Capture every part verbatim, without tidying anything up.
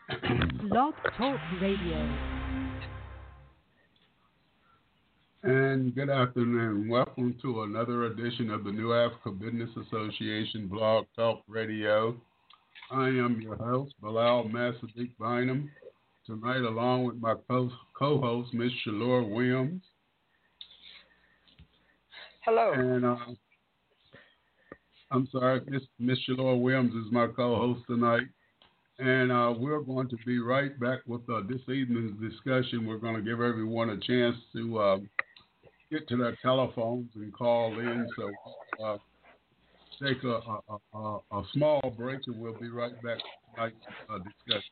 Blog Talk Radio. And good afternoon. Welcome to another edition of the New Africa Business Association Blog Talk Radio. I am your host, Bilal Massadik Bynum. Tonight, along with my co- co-host, Miss Shalor Williams. Hello. And uh, I'm sorry, Miss Miss Shalor Williams is my co-host tonight. And uh, we're going to be right back with uh, this evening's discussion. We're going to give everyone a chance to uh, get to their telephones and call in. So uh, take a, a, a, a small break, and we'll be right back to tonight's uh, discussion.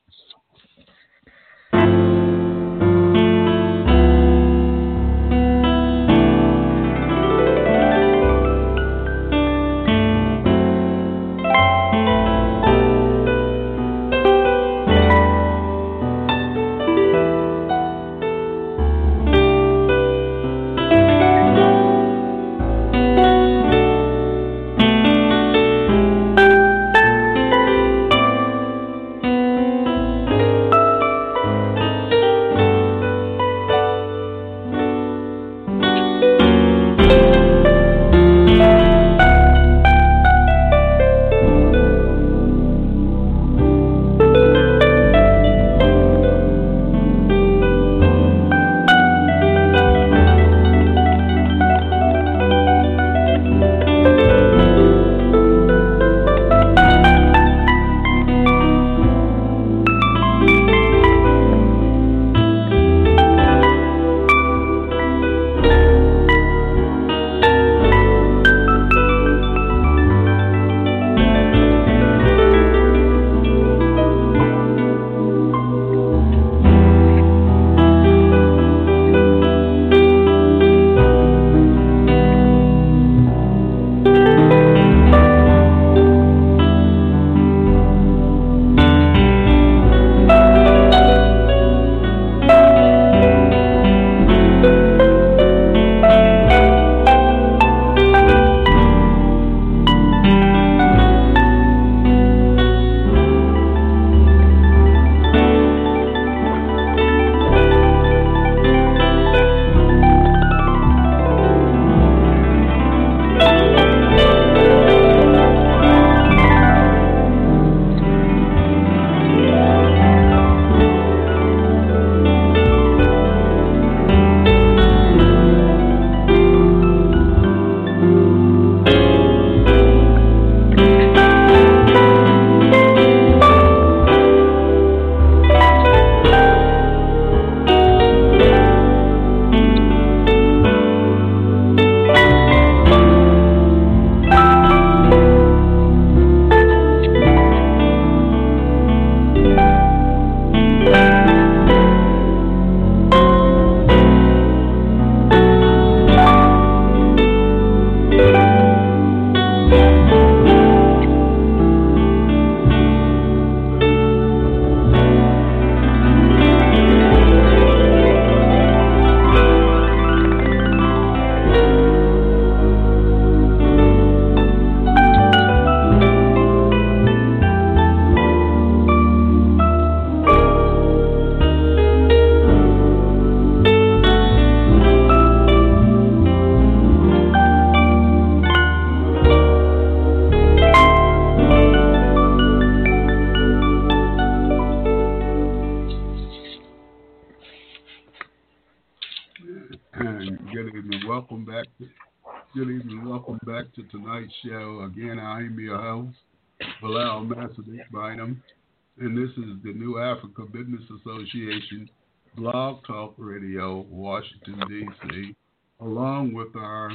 To tonight's show. Again, I am your host, Bilal Massadik Bynum, and this is the New Africa Business Association Blog Talk Radio, Washington, D C, along with our,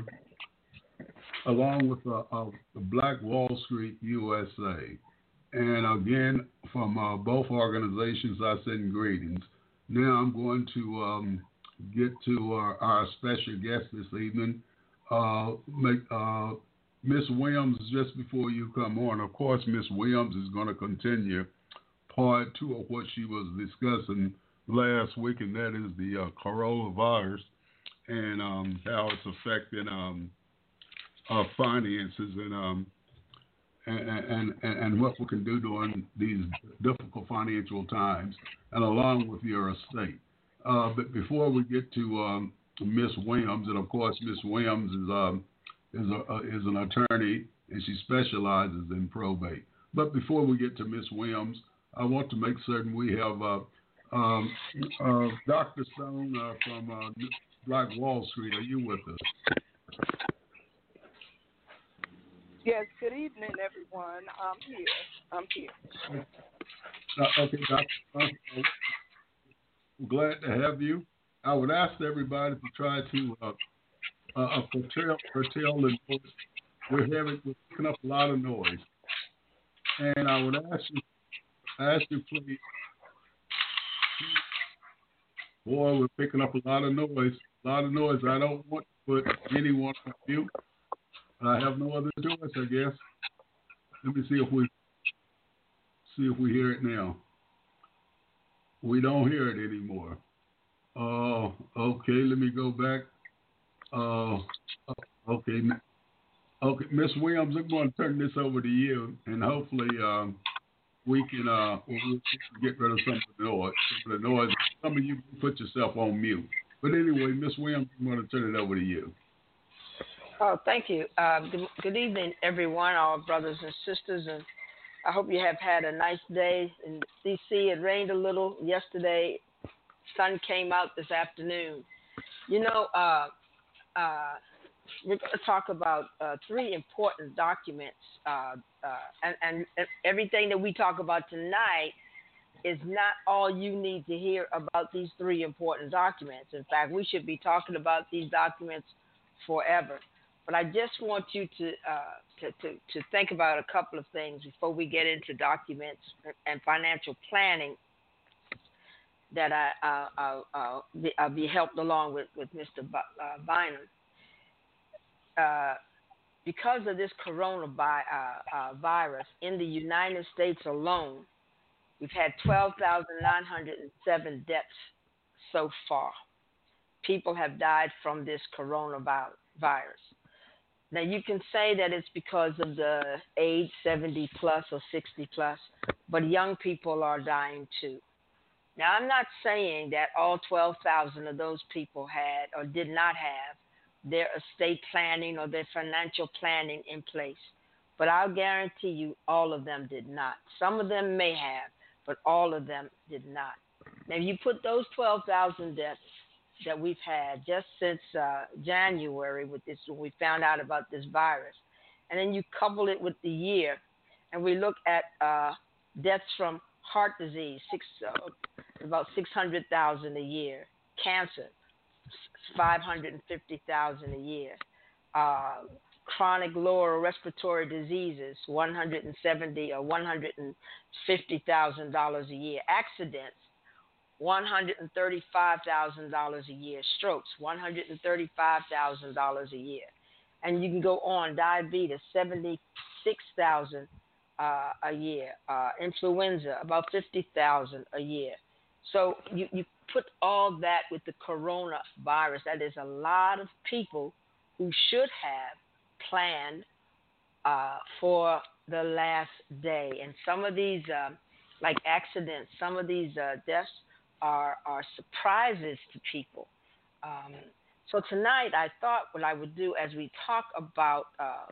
along with uh, uh, the Black Wall Street U S A. And again, from uh, both organizations, I send greetings. Now I'm going to um, get to our, our special guest this evening. Uh, make, uh, Miss Williams, just before you come on, of course, Miss Williams is going to continue part two of what she was discussing last week, and that is the uh, coronavirus and um, how it's affecting um, our finances. And um, and, and, and what we can do during these difficult financial times, and along with your estate. Uh, but before we get to um, Miss Williams, and of course Miss Williams is um, is a, uh, is an attorney, and she specializes in probate. But before we get to Miss Williams, I want to make certain we have uh, um, uh, Doctor Stone uh, from uh, Black Wall Street. Are you with us? Yes, good evening, everyone. I'm here. I'm here. Uh, okay, Doctor Stone, glad to have you. I would ask everybody to try to uh, uh, curtail, curtail the noise. We're having, we're picking up a lot of noise. And I would ask you, ask you please, boy, we're picking up a lot of noise, a lot of noise. I don't want to put anyone on mute. I have no other choice, I guess. Let me see if we see if we hear it now. We don't hear it anymore. Oh, uh, okay. Let me go back. Uh, okay, okay, Miss Williams, I'm going to turn this over to you, and hopefully um, we can uh, we'll get rid of some of the noise. Some of the noise. Some of you put yourself on mute. But anyway, Miss Williams, I'm going to turn it over to you. Oh, thank you. Uh, good, good evening, everyone, our brothers and sisters, and I hope you have had a nice day in D C. It rained a little yesterday. Sun came out this afternoon. You know, uh, uh, we're going to talk about uh, three important documents, uh, uh, and, and everything that we talk about tonight is not all you need to hear about these three important documents. In fact, we should be talking about these documents forever. But I just want you to, uh, to, to, to think about a couple of things before we get into documents and financial planning that I, uh, I'll, I'll, be, I'll be helped along with, with Mister B- uh, Bynum. Uh, because of this coronavirus uh, uh, virus, in the United States alone, we've had twelve thousand nine hundred seven deaths so far. People have died from this coronavirus. Now, you can say that it's because of the age seventy plus or sixty plus, but young people are dying too. Now, I'm not saying that all twelve thousand of those people had or did not have their estate planning or their financial planning in place, but I'll guarantee you all of them did not. Some of them may have, but all of them did not. Now, if you put those twelve thousand deaths that we've had just since uh, January with this, when we found out about this virus, and then you couple it with the year, and we look at uh, deaths from heart disease, six, uh, about six hundred thousand a year, cancer, five hundred fifty thousand a year, uh, chronic lower respiratory diseases, one hundred seventy or one hundred fifty thousand dollars a year, accidents, one hundred thirty-five thousand dollars a year, strokes, one hundred thirty-five thousand dollars a year. And you can go on, diabetes, seventy-six thousand dollars uh, a year, uh, influenza, about fifty thousand dollars a year. So you, you put all that with the coronavirus, that is a lot of people who should have planned uh, for the last day. And some of these, uh, like accidents, some of these uh, deaths, Are, are surprises to people. Um, so tonight I thought what I would do as we talk about um,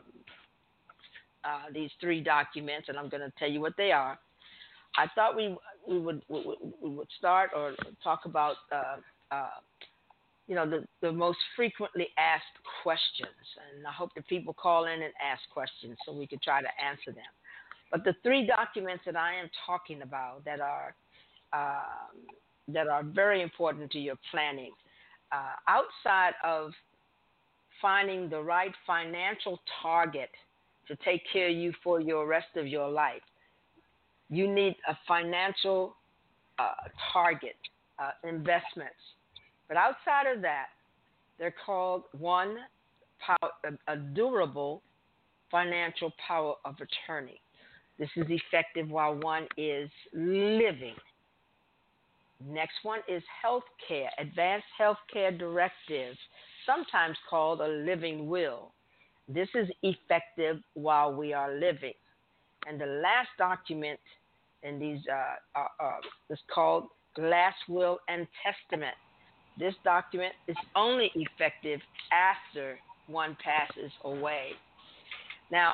uh, these three documents, and I'm going to tell you what they are, I thought we we would we, we would start or talk about uh, uh, you know the, the most frequently asked questions, and I hope that people call in and ask questions so we could try to answer them. But the three documents that I am talking about that are um, that are very important to your planning, uh, outside of finding the right financial target to take care of you for your rest of your life, you need a financial uh, target, uh, investments. But outside of that, they're called, one, power, a, a durable financial power of attorney. This is effective while one is living. Next one is healthcare, advanced healthcare directives, sometimes called a living will. This is effective while we are living. And the last document in these uh, uh, uh, is called Last Will and Testament. This document is only effective after one passes away. Now,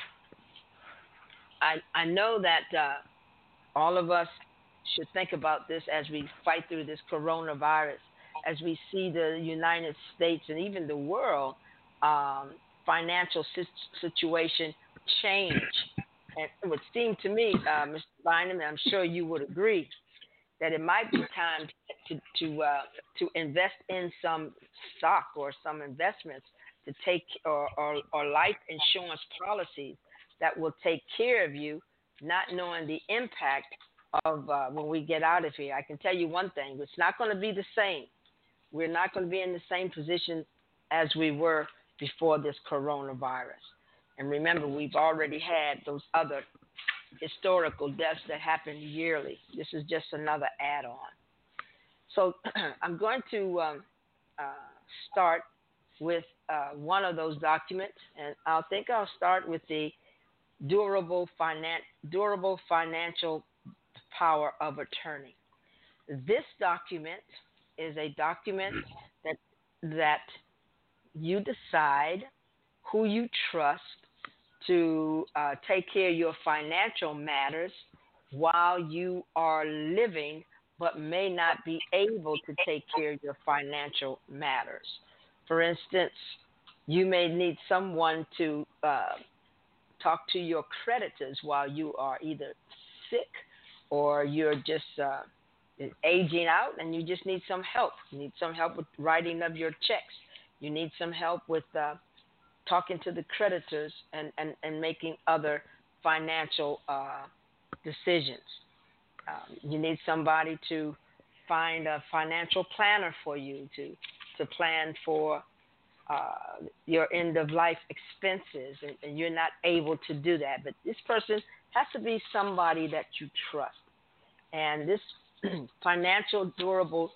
I, I know that uh, all of us should think about this as we fight through this coronavirus, as we see the United States and even the world um, financial situation change. And it would seem to me, uh, Mister Bynum, and I'm sure you would agree, that it might be time to to uh, to invest in some stock or some investments to take or, or, or life insurance policies that will take care of you, not knowing the impact of uh, when we get out of here. I can tell you one thing: it's not going to be the same. We're not going to be in the same position as we were before this coronavirus. And remember, we've already had those other historical deaths that happen yearly. This is just another add-on. So I'm going to um, uh, start with uh, one of those documents, and I think I'll start with the durable, finan- durable financial power of attorney. This document is a document that that you decide who you trust to uh, take care of your financial matters while you are living, but may not be able to take care of your financial matters. For instance, you may need someone to uh, talk to your creditors while you are either sick or you're just uh, aging out and you just need some help. You need some help with writing of your checks. You need some help with uh, talking to the creditors and, and, and making other financial uh, decisions. Um, you need somebody to find a financial planner for you to, to plan for uh, your end-of-life expenses, and, and you're not able to do that. But this person has to be somebody that you trust. And this financial durable,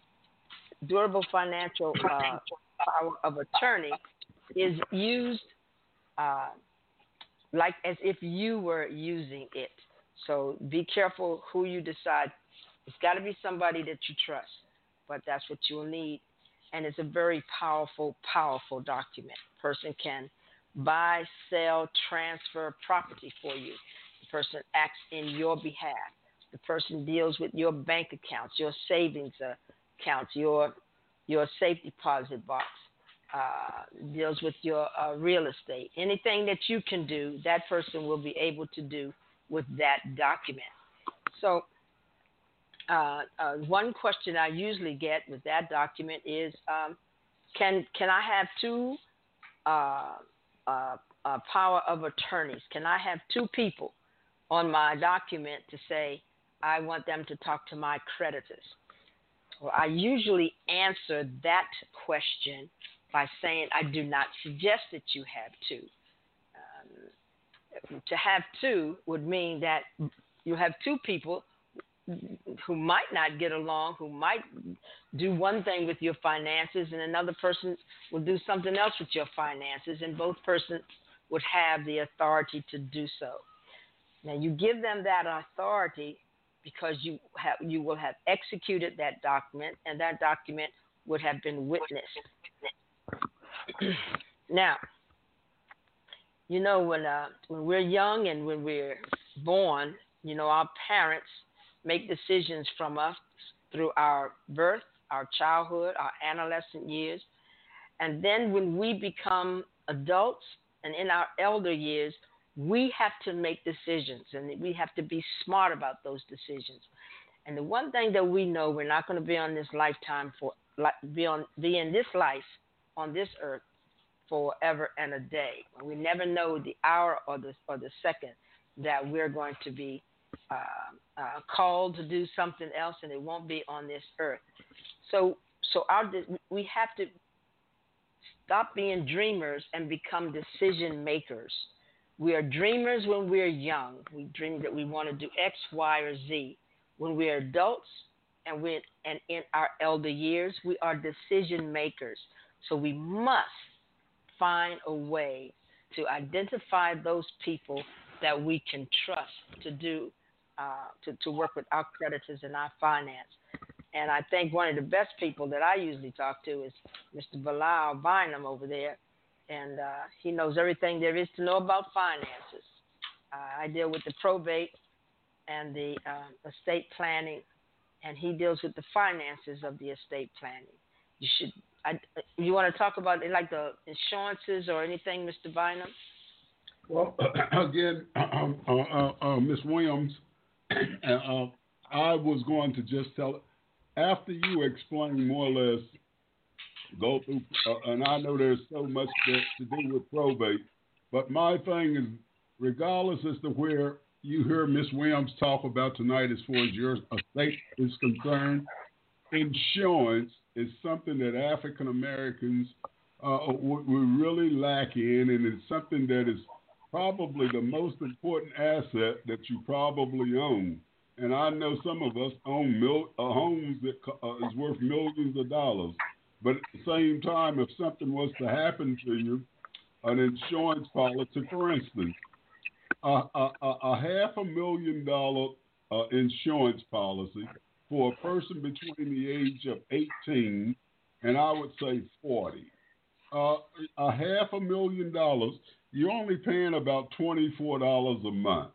durable financial uh, power of attorney is used uh, like as if you were using it. So be careful who you decide. It's got to be somebody that you trust, but that's what you'll need. And it's a very powerful, powerful document. A person can buy, sell, transfer property for you. The person acts in your behalf. The person deals with your bank accounts, your savings accounts, your your safe deposit box. Uh, deals with your uh, real estate. Anything that you can do, that person will be able to do with that document. So uh, uh, one question I usually get with that document is, um, can can I have two uh, uh, uh, power of attorneys? Can I have two people on my document to say, I want them to talk to my creditors? Well, I usually answer that question by saying I do not suggest that you have two. Um, to have two would mean that you have two people who might not get along, who might do one thing with your finances, and another person will do something else with your finances, and both persons would have the authority to do so. Now, you give them that authority because you have you will have executed that document, and that document would have been witnessed. Now, you know, when uh, when we're young and when we're born, you know, our parents make decisions from us through our birth, our childhood, our adolescent years. And then when we become adults and in our elder years, we have to make decisions, and we have to be smart about those decisions. And the one thing that we know, we're not going to be on this lifetime for be on be in this life on this earth forever and a day. We never know the hour or the or the second that we're going to be uh, uh, called to do something else, and it won't be on this earth. So so our we have to stop being dreamers and become decision makers. We are dreamers when we're young. We dream that we want to do X, Y, or Z. When we're adults and we're and in our elder years, we are decision makers. So we must find a way to identify those people that we can trust to do uh, to to work with our creditors and our finance. And I think one of the best people that I usually talk to is Mister Bilal Bynum over there, and uh, he knows everything there is to know about finances. Uh, I deal with the probate and the uh, estate planning, and he deals with the finances of the estate planning. You should. I, you want to talk about like the insurances or anything, Mister Bynum? Well, again, um, uh, uh, uh, Miss Williams, uh, I was going to just tell after you explain more or less, go through, uh, and I know there's so much that, to do with probate, but my thing is, regardless as to where you hear Miss Williams talk about tonight as far as your estate is concerned, insurance is something that African Americans uh, we really lack in, and it's something that is probably the most important asset that you probably own. And I know some of us own mil- uh, homes that uh, is worth millions of dollars. But at the same time, if something was to happen to you, an insurance policy, for instance, a, a, a, a half a million dollar uh, insurance policy for a person between the age of eighteen and I would say forty. Uh, a half a million dollars, you're only paying about twenty-four dollars a month.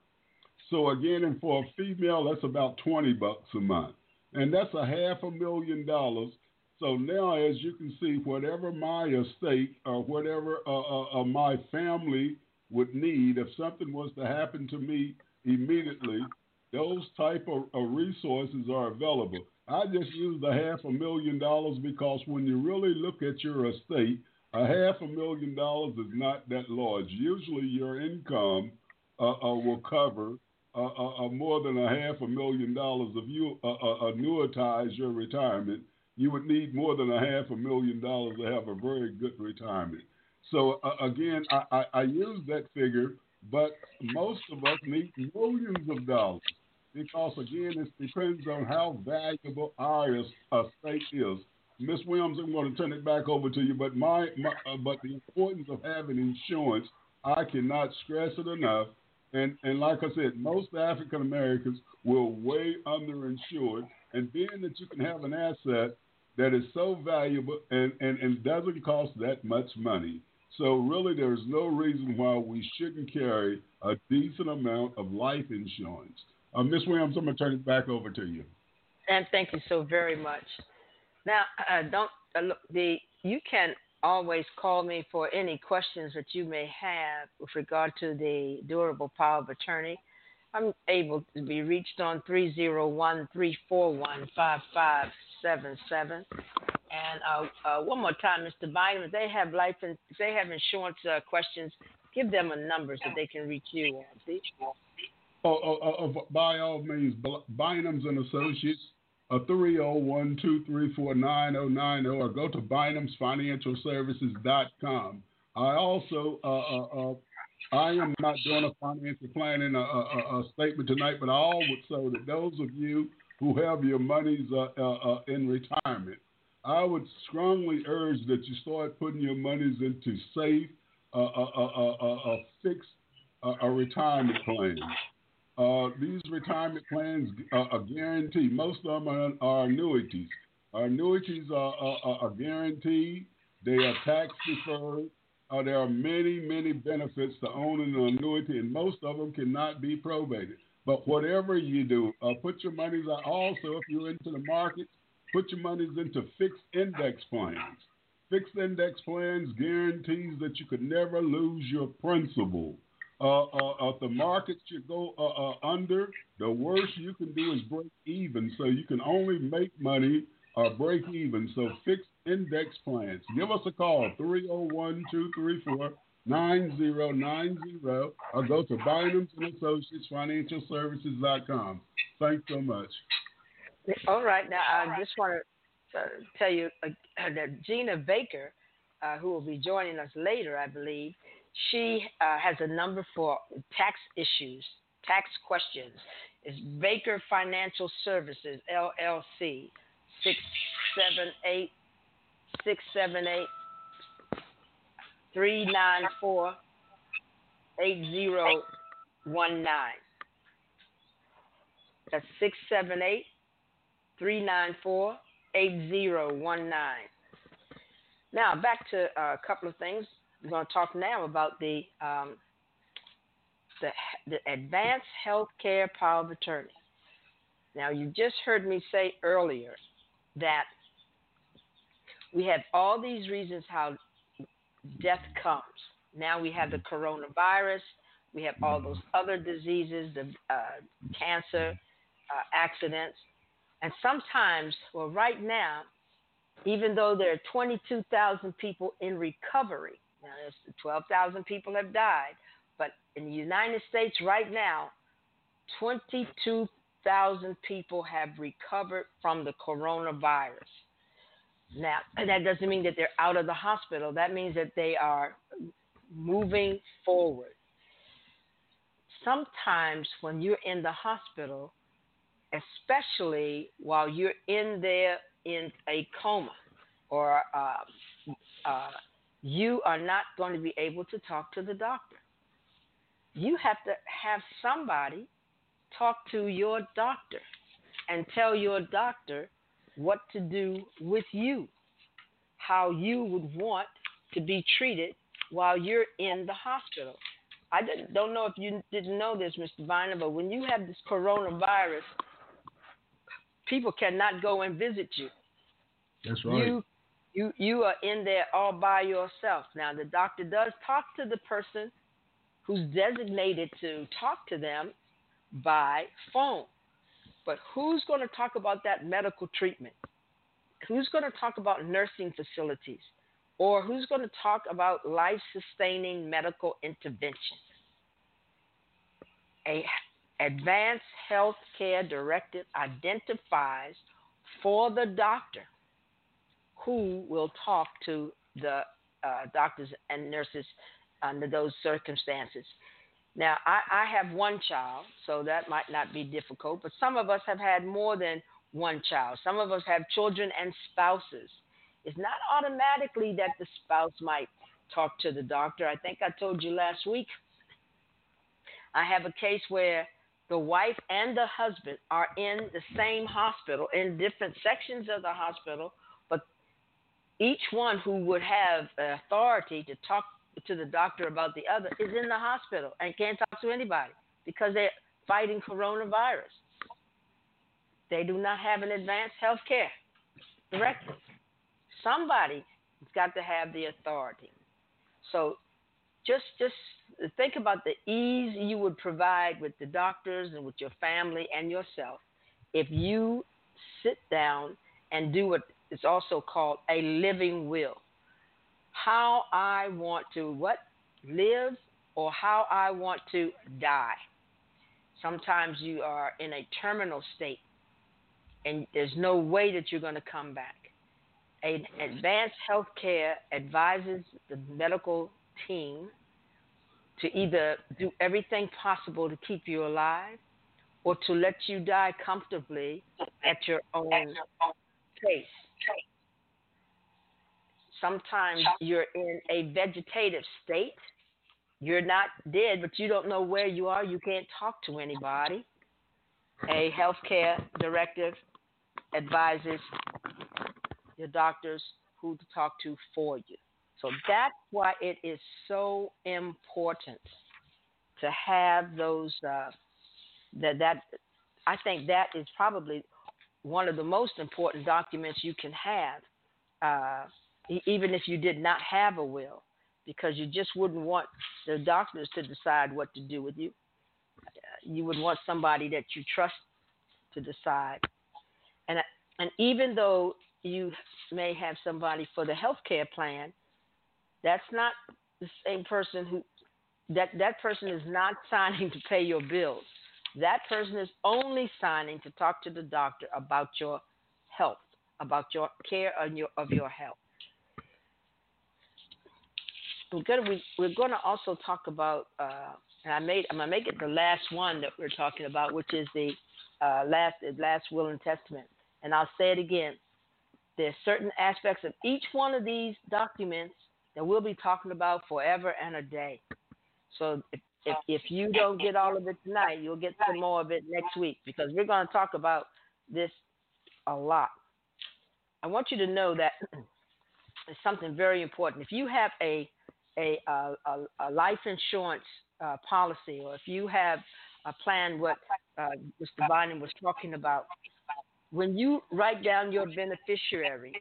So again, and for a female, that's about twenty bucks a month. And that's a half a million dollars. So now, as you can see, whatever my estate or whatever uh, uh, uh, my family would need, if something was to happen to me immediately, those type of, of resources are available. I just used a half a million dollars because when you really look at your estate, a half a million dollars is not that large. Usually your income uh, uh, will cover uh, uh, uh, more than a half a million dollars. If you uh, uh, annuitize your retirement, you would need more than a half a million dollars to have a very good retirement. So uh, again, I, I, I use that figure, but most of us need millions of dollars because, again, it depends on how valuable our estate is. Miss Williams, I'm going to turn it back over to you, but my, my uh, but the importance of having insurance, I cannot stress it enough. And and like I said, most African Americans will way underinsured, and being that you can have an asset that is so valuable and, and, and doesn't cost that much money. So really there's no reason why we shouldn't carry a decent amount of life insurance. Uh, Miss Williams, I'm going to turn it back over to you. And thank you so very much. Now, uh, don't uh, look, the you can always call me for any questions that you may have with regard to the durable power of attorney. I'm able to be reached on three oh one, three four one, five five seven seven. And uh, uh, one more time, Mister Bynum, if they have life and if they have insurance uh, questions, give them a number so they can reach you on. See? Oh, oh, oh, oh, by all means, Bynum's and Associates, uh, three oh one, two three four, nine oh nine oh, or go to bynums financial services dot com. I also, uh, uh, uh, I am not doing a financial planning uh, uh, uh, statement tonight, but I would say that those of you who have your monies uh, uh, uh, in retirement, I would strongly urge that you start putting your monies into safe, uh, uh, uh, uh, uh, fixed uh, a retirement plan. Uh, these retirement plans uh, are guaranteed. Most of them are, are annuities. Our annuities are, are, are guaranteed. They are tax deferred. Uh, there are many, many benefits to owning an annuity, and most of them cannot be probated. But whatever you do, uh, put your monies out. Also, if you're into the markets, put your monies into fixed index plans. Fixed index plans guarantees that you could never lose your principal. Uh, uh, if the market should go uh, uh, under, the worst you can do is break even. So you can only make money or break even. So fixed index plans. Give us a call, three oh one, two three four, nine oh nine oh, or go to Bynums and Associates Financial Services dot com. Thanks so much. All right. Now, I just want to uh, tell you uh, that Gina Baker, uh, who will be joining us later, I believe, she uh, has a number for tax issues, tax questions. It's Baker Financial Services, L L C, six seven eight, six seven eight, three nine four, eight zero one nine. That's six seven eight, three nine four, eight zero one nine. Now, back to uh, a couple of things. We're going to talk now about the, um, the, the Advanced Healthcare Power of Attorney. Now, you just heard me say earlier that we have all these reasons how death comes. Now we have the coronavirus. We have all those other diseases, the uh, cancer, uh, accidents. And sometimes, well, right now, even though there are twenty-two thousand people in recovery, now there's twelve thousand people have died, but in the United States right now, twenty-two thousand people have recovered from the coronavirus. Now, that doesn't mean that they're out of the hospital. That means that they are moving forward. Sometimes when you're in the hospital, especially while you're in there in a coma, or uh, uh, you are not going to be able to talk to the doctor. You have to have somebody talk to your doctor and tell your doctor what to do with you, how you would want to be treated while you're in the hospital. I didn't, don't know if you didn't know this, Mister Viner, but when you have this coronavirus, people cannot go and visit you. That's right. You, you, you are in there all by yourself. Now, the doctor does talk to the person who's designated to talk to them by phone. But who's going to talk about that medical treatment? Who's going to talk about nursing facilities? Or who's going to talk about life-sustaining medical intervention? A Advanced Health Care Directive identifies for the doctor who will talk to the uh, doctors and nurses under those circumstances. Now, I, I have one child, so that might not be difficult, but some of us have had more than one child. Some of us have children and spouses. It's not automatically that the spouse might talk to the doctor. I think I told you last week, I have a case where the wife and the husband are in the same hospital, in different sections of the hospital, but each one who would have authority to talk to the doctor about the other is in the hospital and can't talk to anybody because they're fighting coronavirus. They do not have an advanced health care directive. Somebody has got to have the authority. So just just think about the ease you would provide with the doctors and with your family and yourself if you sit down and do what is also called a living will. How I want to what? Live, or how I want to die. Sometimes you are in a terminal state and there's no way that you're going to come back. An advanced health care advises the medical team to either do everything possible to keep you alive or to let you die comfortably at your own pace. Sometimes you're in a vegetative state. You're not dead, but you don't know where you are. You can't talk to anybody. A healthcare directive advises your doctors who to talk to for you. So that's why it is so important to have those, uh, that, that, I think that is probably one of the most important documents you can have, uh, even if you did not have a will, because you just wouldn't want the doctors to decide what to do with you. You would want somebody that you trust to decide. And, and even though you may have somebody for the health care plan, that's not the same person who, that, that person is not signing to pay your bills. That person is only signing to talk to the doctor about your health, about your care of your, of your health. We're going to, we're going to also talk about, uh, and I made, I'm going to make it the last one that we're talking about, which is the uh, last, the last will and testament. And I'll say it again. There's certain aspects of each one of these documents that we'll be talking about forever and a day. So if if if you don't get all of it tonight, you'll get some more of it next week because we're going to talk about this a lot. I want you to know that it's something very important. If you have a a a, a, a life insurance uh, policy, or if you have a plan, what uh, Mister Bynum was talking about, when you write down your beneficiary,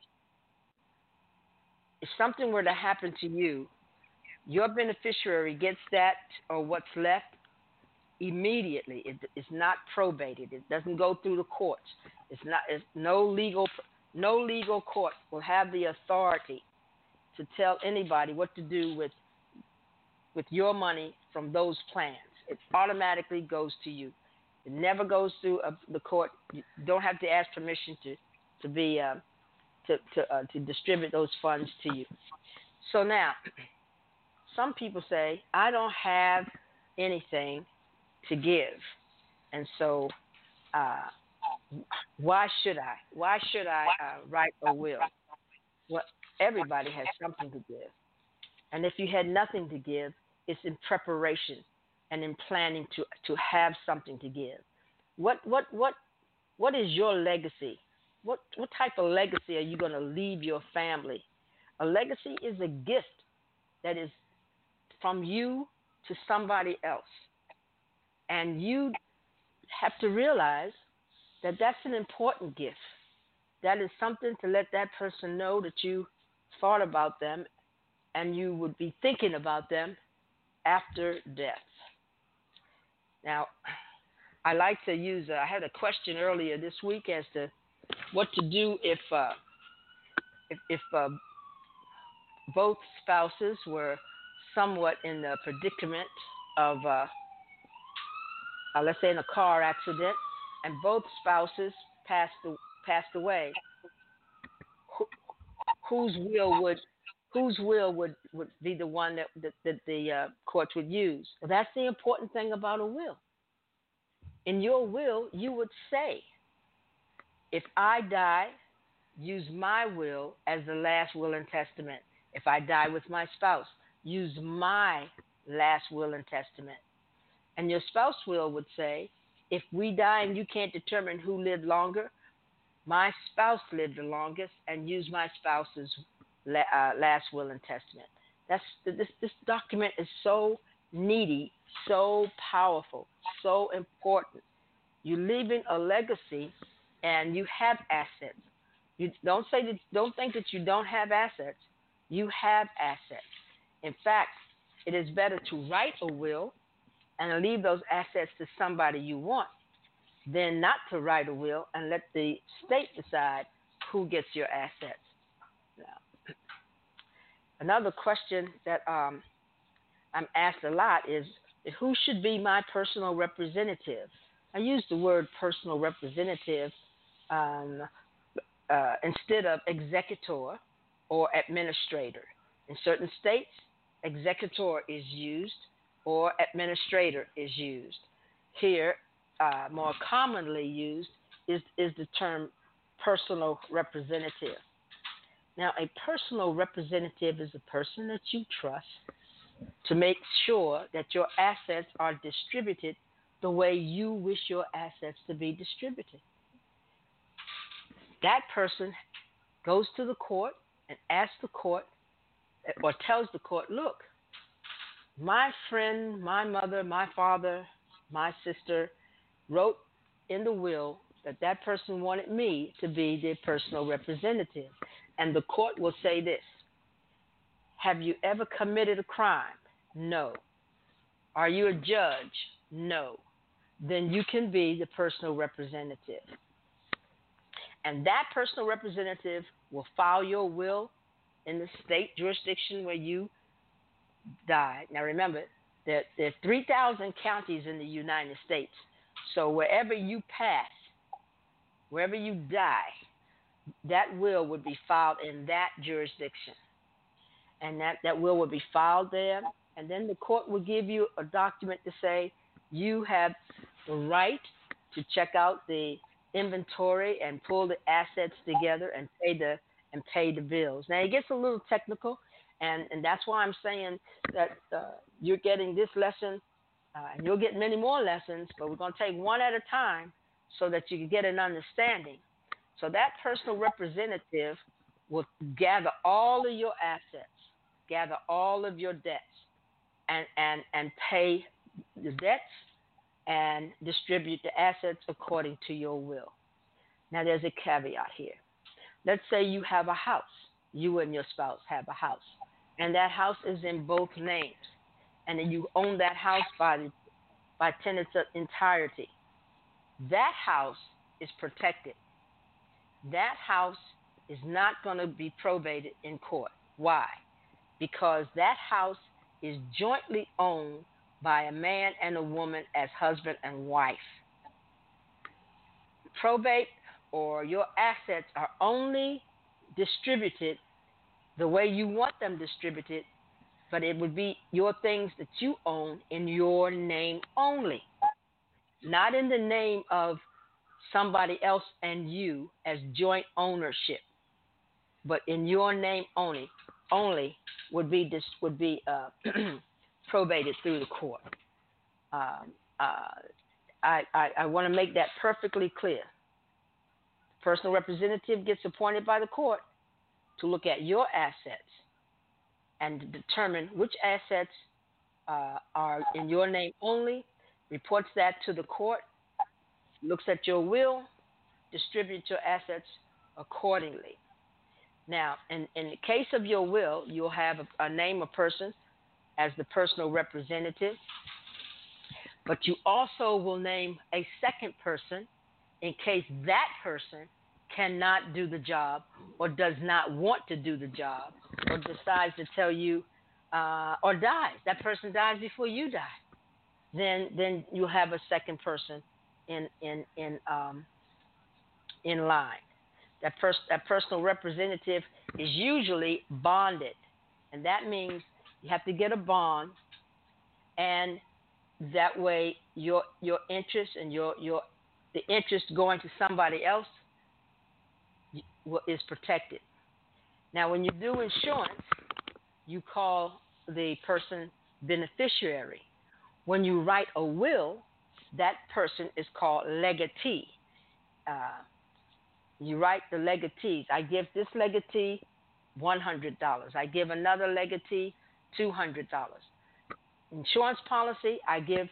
if something were to happen to you, your beneficiary gets that or what's left immediately. It, it's not probated. It doesn't go through the courts. It's not. It's no legal. No legal court will have the authority to tell anybody what to do with with your money from those plans. It automatically goes to you. It never goes through uh, the court. You don't have to ask permission to to be uh, to to uh, to distribute those funds to you. So now, some people say, I don't have anything to give, and so uh, why should I? Why should I uh, write a will? Well, everybody has something to give, and if you had nothing to give, it's in preparation and in planning to to have something to give. What what what what is your legacy? What what type of legacy are you going to leave your family? A legacy is a gift that is from you to somebody else. And you have to realize that that's an important gift. That is something to let that person know that you thought about them and you would be thinking about them after death. Now, I like to use, uh, I had a question earlier this week as to what to do if, uh, if, if uh, both spouses were somewhat in the predicament of, uh, uh, let's say, in a car accident, and both spouses passed passed away. Who, whose will would whose will would, would be the one that that, that the uh, courts would use? Well, that's the important thing about a will. In your will, you would say, if I die, use my will as the last will and testament. If I die with my spouse, use my last will and testament. And your spouse will would say, if we die and you can't determine who lived longer, my spouse lived the longest, and use my spouse's la- uh, last will and testament. That's this this document is so needy, so powerful, so important. You're leaving a legacy, and you have assets. You don't say that. Don't think that you don't have assets. You have assets. In fact, it is better to write a will and leave those assets to somebody you want than not to write a will and let the state decide who gets your assets. Now, another question that um, I'm asked a lot is, who should be my personal representative? I use the word personal representative um, uh, instead of executor or administrator. In certain states, executor is used or administrator is used. Here, uh, more commonly used is, is the term personal representative. Now, a personal representative is a person that you trust to make sure that your assets are distributed the way you wish your assets to be distributed. That person goes to the court and asks the court or tells the court, look, my friend, my mother, my father, my sister wrote in the will that that person wanted me to be their personal representative. And the court will say this: have you ever committed a crime? No. Are you a judge? No. Then you can be the personal representative. And that personal representative will file your will in the state jurisdiction where you died. Now remember, there, there are three thousand counties in the United States. So wherever you pass, wherever you die, that will would be filed in that jurisdiction. And that, that will would be filed there. And then the court will give you a document to say you have the right to check out the inventory and pull the assets together and pay the and pay the bills. Now it gets a little technical, and, and that's why I'm saying that uh, you're getting this lesson Uh, and you'll get many more lessons, but we're going to take one at a time so that you can get an understanding. So that personal representative will gather all of your assets, gather all of your debts, and, and, and pay the debts and distribute the assets according to your will. Now, there's a caveat here. Let's say you have a house. You and your spouse have a house, and that house is in both names, and then you own that house by the, by tenants of entirety. That house is protected. That house is not going to be probated in court. Why? Because that house is jointly owned by a man and a woman as husband and wife. Probate or your assets are only distributed the way you want them distributed, but it would be your things that you own in your name only, not in the name of somebody else and you as joint ownership, but in your name only. Only would be this would be uh, probated through the court. Um, uh, I, I, I want to make that perfectly clear. The personal representative gets appointed by the court to look at your assets and to determine which assets uh, are in your name only, reports that to the court, looks at your will, distributes your assets accordingly. Now, in, in the case of your will, you'll have a, a name of person as the personal representative, but you also will name a second person in case that person cannot do the job or does not want to do the job or decides to tell you uh, or dies. That person dies before you die. Then, then you have a second person in in in um, in line. That, pers- that personal representative is usually bonded, and that means you have to get a bond, and that way your your interest and your your the interest going to somebody else is protected. Now, when you do insurance, you call the person beneficiary. When you write a will, that person is called legatee. Uh, You write the legatees. I give this legatee one hundred dollars. I give another legatee two hundred dollars. Insurance policy, I give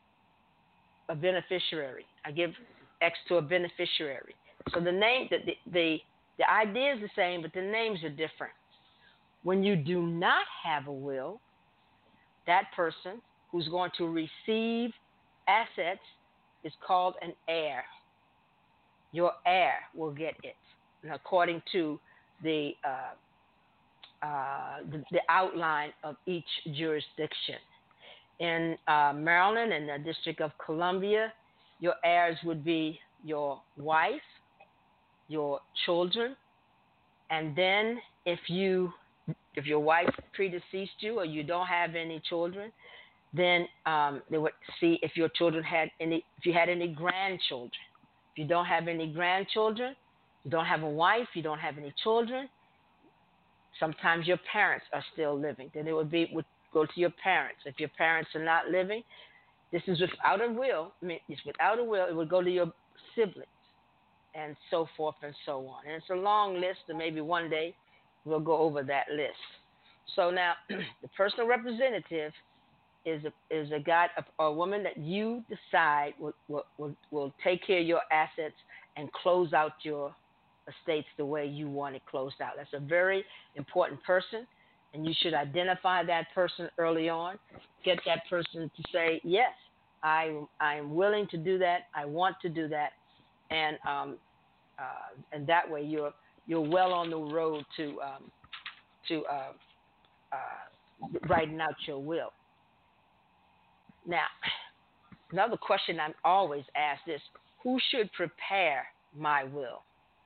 a beneficiary. I give X to a beneficiary. So the name, the, the, the, the idea is the same, but the names are different. When you do not have a will, that person who's going to receive assets is called an heir. Your heir will get it, and according to the, uh, uh, the the outline of each jurisdiction. In uh, Maryland and the District of Columbia, your heirs would be your wife, your children, and then if you if your wife predeceased you or you don't have any children, then um, they would see if your children had any if you had any grandchildren. If you don't have any grandchildren, you don't have a wife, you don't have any children, sometimes your parents are still living. Then it would be would go to your parents. If your parents are not living, this is without a will. I mean, it's without a will. It would go to your siblings, and so forth and so on. And it's a long list, and maybe one day we'll go over that list. So now, the personal representative is a, is a guy, a, a woman that you decide will, will, will, will take care of your assets and close out your estates the way you want it closed out. That's a very important person, and you should identify that person early on. Get that person to say, yes, I I am willing to do that. I want to do that, and um, uh, and that way you're you're well on the road to um, to uh, uh, writing out your will. Now, another question I'm always asked is, who should prepare my will?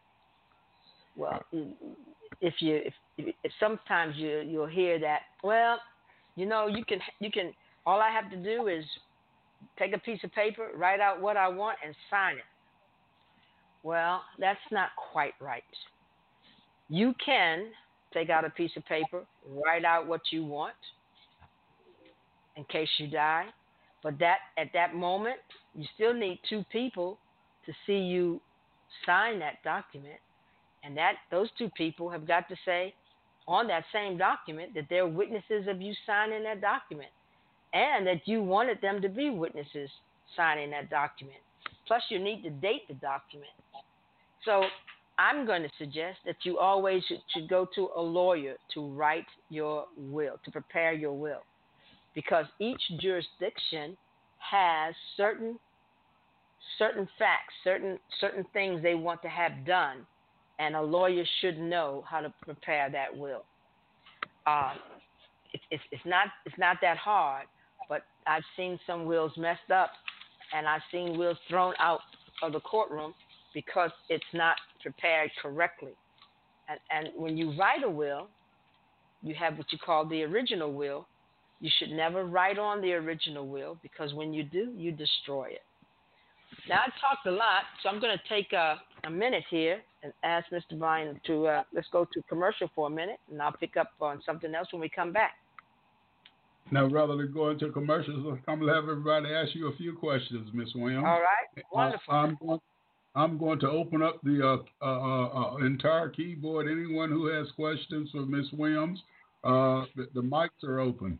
Well, if you if, if sometimes you you'll hear that, well, you know, you can you can all I have to do is take a piece of paper, write out what I want, and sign it. Well, that's not quite right. You can take out a piece of paper, write out what you want in case you die, But that at that moment, you still need two people to see you sign that document, and that those two people have got to say on that same document that they're witnesses of you signing that document, and that you wanted them to be witnesses signing that document. Plus, you need to date the document. So I'm going to suggest that you always should, should go to a lawyer to write your will, to prepare your will, because each jurisdiction has certain certain facts, certain certain things they want to have done, and a lawyer should know how to prepare that will. Uh, it, it's it's not it's not that hard, but I've seen some wills messed up, and I've seen wills thrown out of the courtroom because it's not prepared correctly. And, and when you write a will, you have what you call the original will. You should never write on the original will, because when you do, you destroy it. Now, I talked a lot, so I'm going to take a, a minute here and ask Mister Bynum to, uh, let's go to commercial for a minute, and I'll pick up on something else when we come back. Now, rather than going to commercials, I'm going to have everybody ask you a few questions, Miz Williams. All right, wonderful. Uh, I'm, going, I'm going to open up the uh, uh, uh, entire keyboard. Anyone who has questions for Miz Williams, uh, the, the mics are open.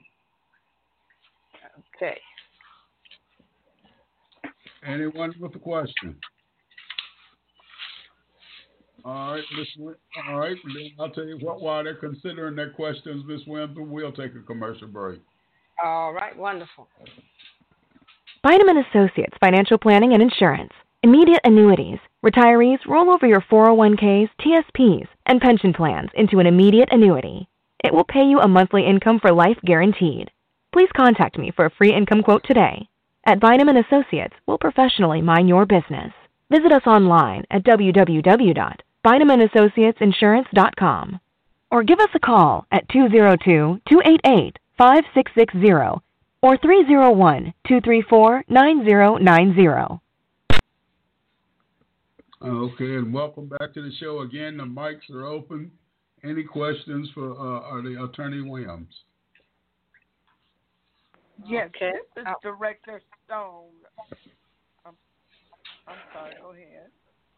Okay. Anyone with a question? All right, Miz Wim- all right. Then I'll tell you what. While they're considering their questions, Miz Williams, we'll take a commercial break. All right, wonderful. Bynum and Associates Financial Planning and Insurance. Immediate annuities. Retirees roll over your four oh one k's, T S P's, and pension plans into an immediate annuity. It will pay you a monthly income for life guaranteed. Please contact me for a free income quote today. At Bynum and Associates, we'll professionally mind your business. Visit us online at w w w dot bynum and associates insurance dot com or give us a call at two oh two, two eight eight, five six six zero or three oh one, two three four, nine oh nine oh. Okay, and welcome back to the show again. The mics are open. Any questions for uh, the Attorney Williams? Yes, Okay. this is Director Stone. I'm, I'm sorry, go ahead.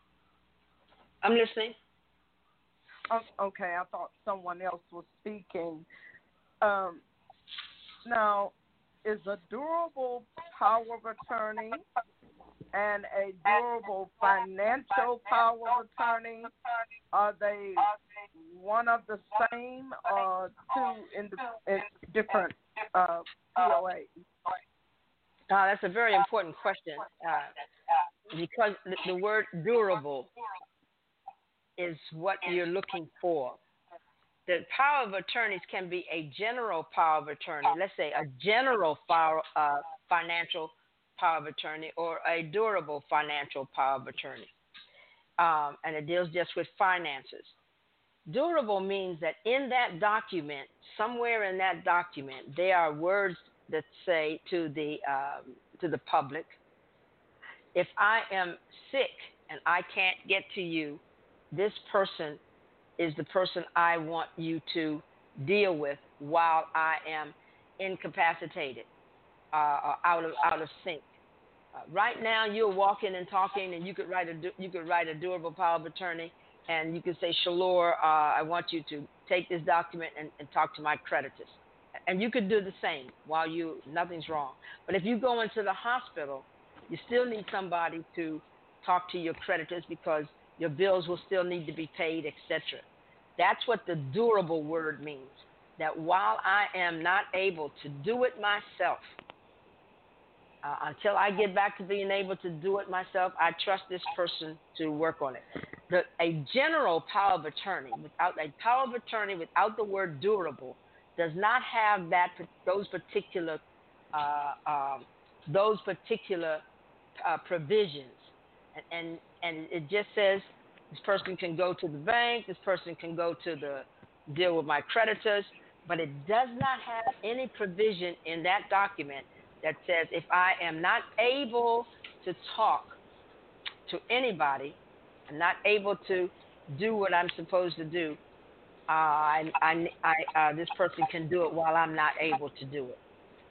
I'm listening. Um, okay, I thought someone else was speaking. Um, now, is a durable power of attorney and a durable financial power of attorney, are they one of the same or two in, the, in different uh, P O As? Uh, that's a very important question, uh, because the, the word durable is what you're looking for. The power of attorneys can be a general power of attorney, let's say a general power, uh, financial power of attorney, or a durable financial power of attorney. Um, and it deals just with finances. Durable means that in that document, somewhere in that document, there are words that say to the um, to the public, if I am sick and I can't get to you, this person is the person I want you to deal with while I am incapacitated, uh, or out of out of sync. Uh, right now, you're walking and talking, and you could write a you could write a durable power of attorney, and you could say, Shalor, uh, I want you to take this document and, and talk to my creditors. And you could do the same while you, nothing's wrong. But if you go into the hospital, you still need somebody to talk to your creditors because your bills will still need to be paid, et cetera. That's what the durable word means, that while I am not able to do it myself, uh, until I get back to being able to do it myself, I trust this person to work on it. The, a general power of attorney, without a power of attorney without the word durable, does not have that those particular uh, um, those particular uh, provisions, and, and and it just says this person can go to the bank, this person can go to the deal with my creditors, but it does not have any provision in that document that says if I am not able to talk to anybody, I'm not able to do what I'm supposed to do, uh, I, I, I, uh, this person can do it while I'm not able to do it.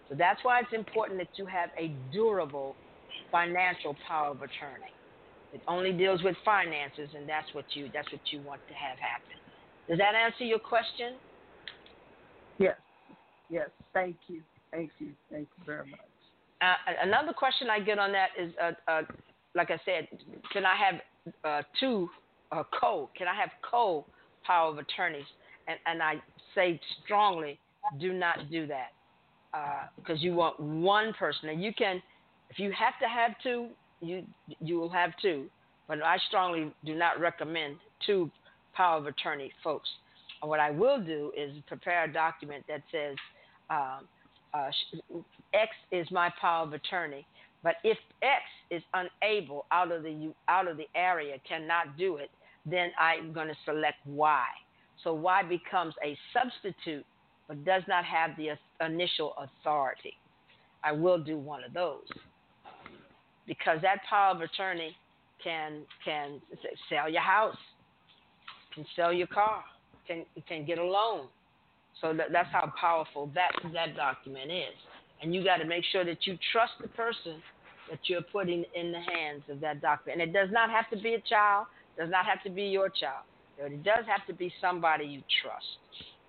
So that's why it's important that you have a durable financial power of attorney. It only deals with finances, and that's what you that's what you want to have happen. Does that answer your question? Yes. Yes. Thank you. Thank you. Thank you very much. Uh, another question I get on that is, uh, uh, like I said, can I have uh, two uh, co? Can I have co power of attorneys? And, and I say strongly, do not do that because uh, you want one person. And you can, if you have to have two, you you will have two. But I strongly do not recommend two power of attorney folks. What I will do is prepare a document that says um, uh, X is my power of attorney. But if X is unable out of the out of the area, cannot do it, then I'm going to select Y. So Y becomes a substitute, but does not have the initial authority. I will do one of those because that power of attorney can can sell your house, can sell your car, can can get a loan. So that, that's how powerful that that document is. And you got to make sure that you trust the person that you're putting in the hands of that document. And it does not have to be a child, does not have to be your child. It does have to be somebody you trust.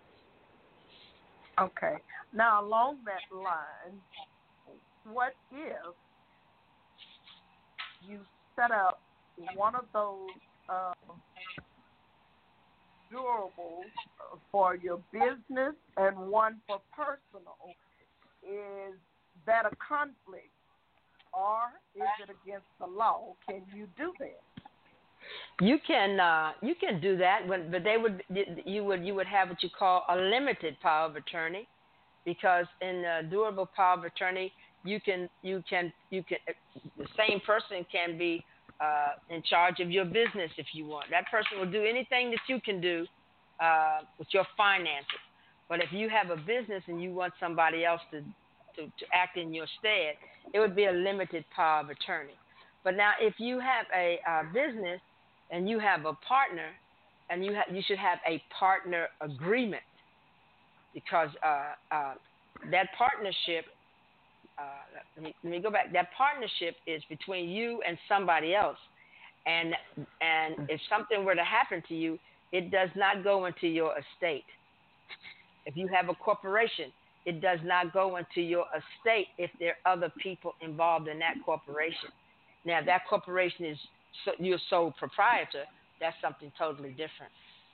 Okay. Now, along that line, what if you set up one of those um, durables for your business and one for personal? Is that a conflict, or is it against the law? Can you do that? You can uh, you can do that, but but they would you would you would have what you call a limited power of attorney, because in the durable power of attorney you can you can you can the same person can be uh, in charge of your business if you want. That person will do anything that you can do uh, with your finances. But if you have a business and you want somebody else to, to, to act in your stead, it would be a limited power of attorney. But now, if you have a uh, business and you have a partner, and you ha- you should have a partner agreement, because uh, uh, that partnership, uh, let me, let me go back, that partnership is between you and somebody else. And and if something were to happen to you, it does not go into your estate. If you have a corporation, it does not go into your estate if there are other people involved in that corporation. Now, if that corporation is so, you're sole proprietor, that's something totally different.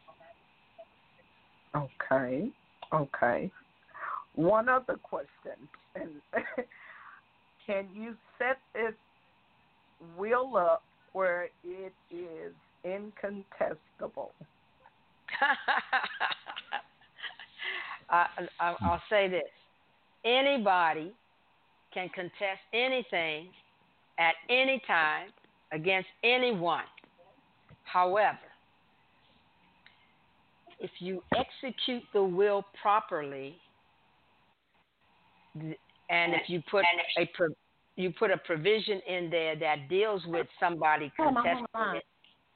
Okay. Okay. One other question. And can you set this will up where it is incontestable? I, I, I'll say this. Anybody can contest anything at any time against anyone. However, if you execute the will properly, and if you put a pro, you put a provision in there that deals with somebody contesting it.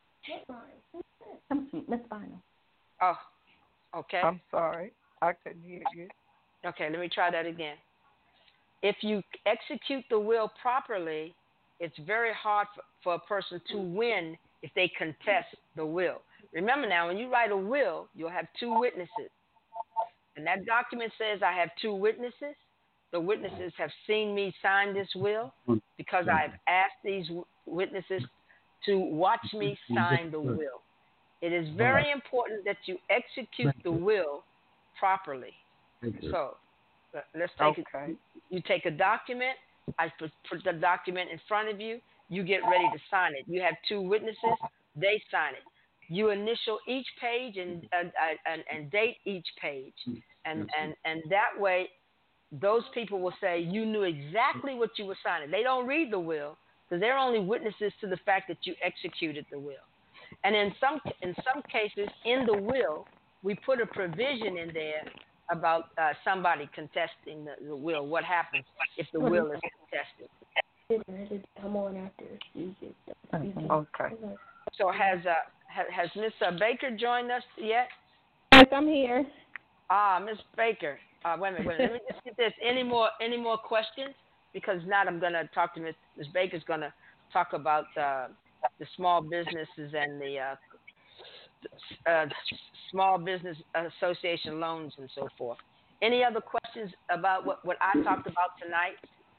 Miss Final. Oh, okay. I'm sorry. I couldn't hear you. Okay, let me try that again. If you execute the will properly, it's very hard for, for a person to win if they contest the will. Remember now, when you write a will, you'll have two witnesses. And that document says I have two witnesses. The witnesses have seen me sign this will because I've asked these witnesses to watch me sign the will. It is very important that you execute the will properly. So let's take okay. it. You take a document. I put, put the document in front of you. You get ready to sign it. You have two witnesses. They sign it. You initial each page and and, and, and date each page. And, and, and that way, those people will say you knew exactly what you were signing. They don't read the will because they're only witnesses to the fact that you executed the will. And in some in some cases, in the will, we put a provision in there about uh, somebody contesting the, the will. What happens if the will is contested? Come on after you get Okay. So has uh, has, has Miss Baker joined us yet? Yes, I'm here. Ah, Miss Baker. Uh, wait a minute. Wait a minute. Let me just get this. Any more? Any more questions? Because not, I'm going to talk to Miss Miss Baker's going to talk about uh, the small businesses and the uh, uh, small business association loans and so forth. Any other questions about what, what I talked about tonight?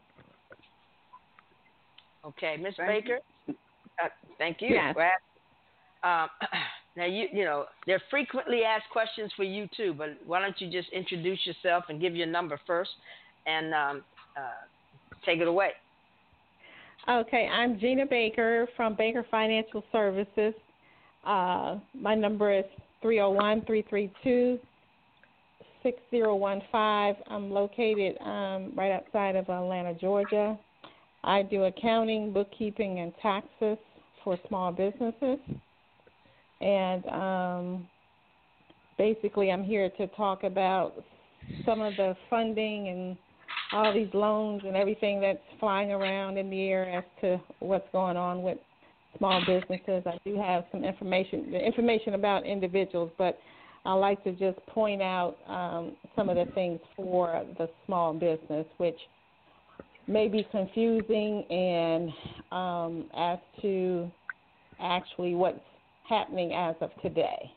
Okay, Miss Baker. Uh, thank you. Yes. Um, now you you know there are frequently asked questions for you too, but why don't you just introduce yourself and give your number first, and um, uh, take it away. Okay, I'm Gina Baker from Baker Financial Services. Uh, my number is three oh one, three three two, six oh one five. I'm located um, right outside of Atlanta, Georgia. I do accounting, bookkeeping, and taxes for small businesses. And um, basically I'm here to talk about some of the funding and all these loans and everything that's flying around in the air as to what's going on with small businesses. I do have some information, the information about individuals, but I like to just point out um, some of the things for the small business, which may be confusing and um, as to actually what's happening as of today.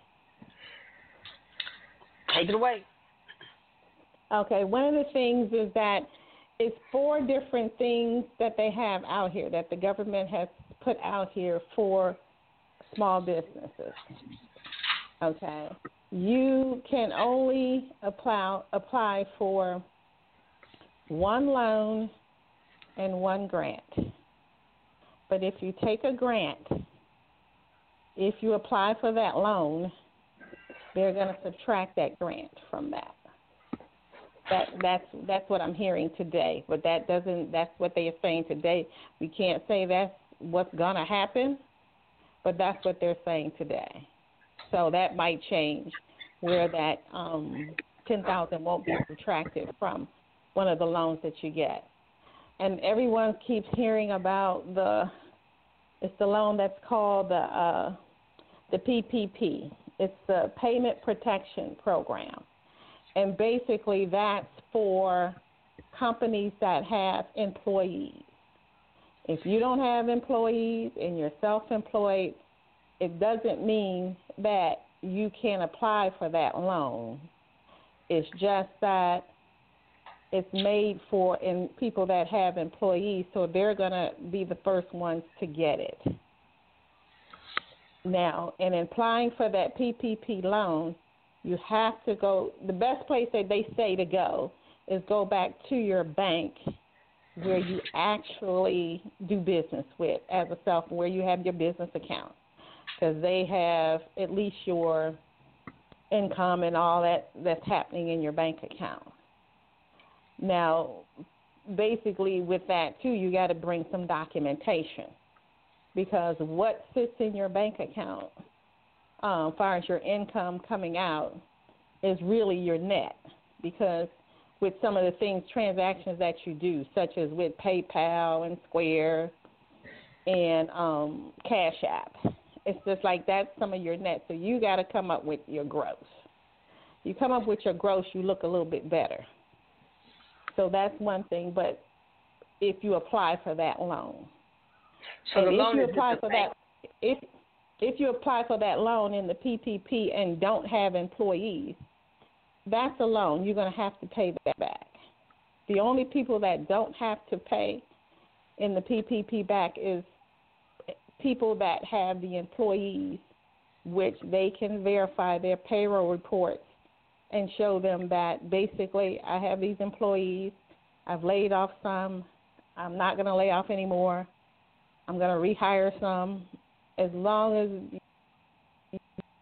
Take it away. Okay, one of the things is that it's four different things that they have out here that the government has put out here for small businesses. Okay, you can only apply apply for one loan and one grant. But if you take a grant, if you apply for that loan, they're going to subtract that grant from that. That that's that's what I'm hearing today. But that doesn't that's what they are saying today. We can't say that's what's going to happen, but that's what they're saying today. So that might change where that um, ten thousand dollars won't be subtracted from one of the loans that you get. And everyone keeps hearing about the it's the loan that's called the uh, the P P P. It's the Payment Protection Program. And basically that's for companies that have employees. If you don't have employees and you're self-employed, it doesn't mean that you can apply for that loan. It's just that it's made for in people that have employees, so they're going to be the first ones to get it. Now, in applying for that P P P loan, you have to go, the best place that they say to go is go back to your bank where you actually do business with as a self, where you have your business account, because they have at least your income and all that that's happening in your bank account. Now, basically with that, too, you got to bring some documentation, because what sits in your bank account, um, as far as your income coming out, is really your net, because with some of the things, transactions that you do, such as with PayPal and Square and um, Cash App, it's just like that's some of your net. So you got to come up with your gross. You come up with your gross, you look a little bit better. So that's one thing, but if you apply for that loan. So and the if loan you is apply for bank. that if if you apply for that loan in the P P P and don't have employees, that's a loan. You're going to have to pay that back. The only people that don't have to pay in the P P P back is people that have the employees, which they can verify their payroll reports and show them that basically I have these employees, I've laid off some, I'm not going to lay off anymore, I'm going to rehire some. As long as you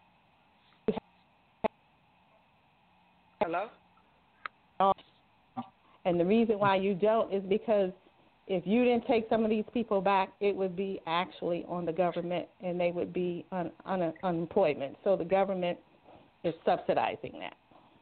Hello? have, and the reason why you don't is because if you didn't take some of these people back, it would be actually on the government and they would be on, on unemployment. So the government is subsidizing that.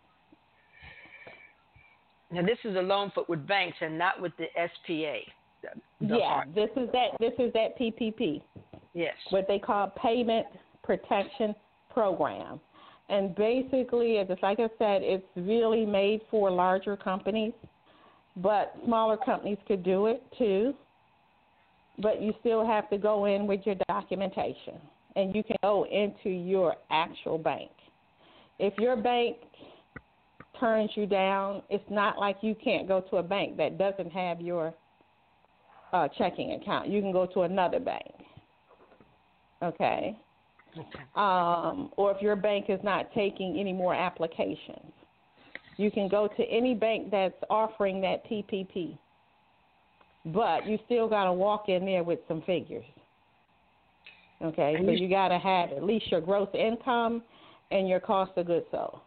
Now this is a loan for with banks and not with the S P A. The, the yeah, part. this is that this is that P P P. Yes. What they call Payment Protection Program. And basically, just like I said, it's really made for larger companies, but smaller companies could do it too. But you still have to go in with your documentation, and you can go into your actual bank. If your bank turns you down, it's not like you can't go to a bank that doesn't have your uh, checking account. You can go to another bank, okay? Um, or if your bank is not taking any more applications, you can go to any bank that's offering that P P P. But you still got to walk in there with some figures. Okay, so you got to have at least your gross income and your cost of goods sold.